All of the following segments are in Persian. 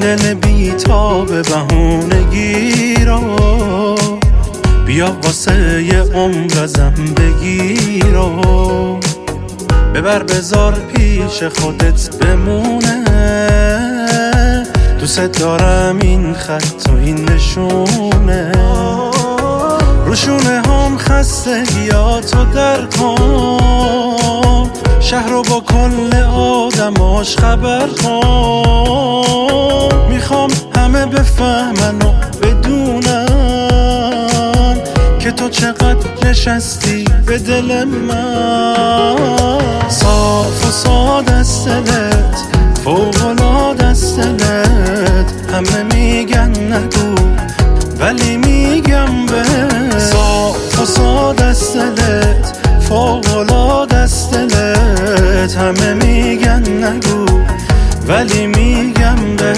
دل بی‌تاب بهونگی رو بیا واسه یه عمر ازم بگیر و ببر بذار پیش خودت بمونه. دوست دارم این خط و این نشونه، روشونه هم خستگیاتو در کن، شهر رو با کل آدماش خبر کن. میخوام همه بفهمن و بدونن که تو چقدر نشستی به دل من. صاف و ساده است دلت، فوق‌العاده است دلت، همه میگن نگو ولی میگم به. صاف و ساده است دلت، فوق‌العاده است دلت، همه میگن نگو ولی میگم به.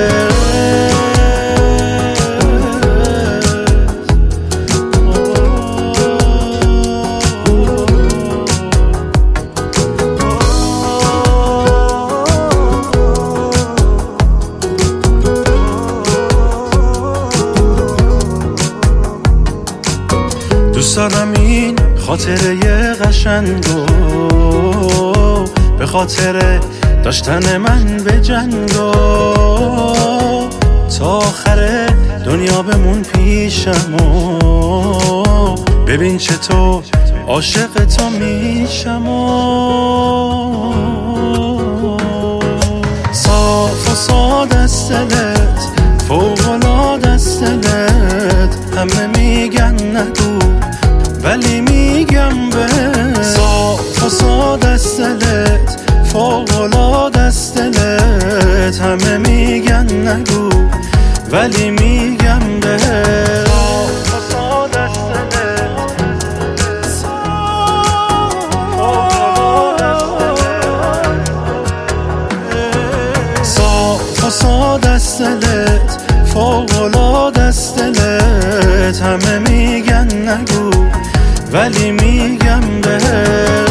دوست دارم این خاطره قشنگو به خاطر داشتن من به جنگو، تا آخر دنیا بمون پیشم و ببین چطور عاشق تو میشم و صاف و ساده است دلت، فوق‌العاده است دلت، همه میگن نگو ولی میگم به. صاف و ساده است دلت، فوق‌العاده است دلت، همه میگن نگو ولی میگم به. صاف و ساده است دلت، صاف و ساده است دلت، فوق‌العاده است دلت، همه میگن نگو ولی میگم به.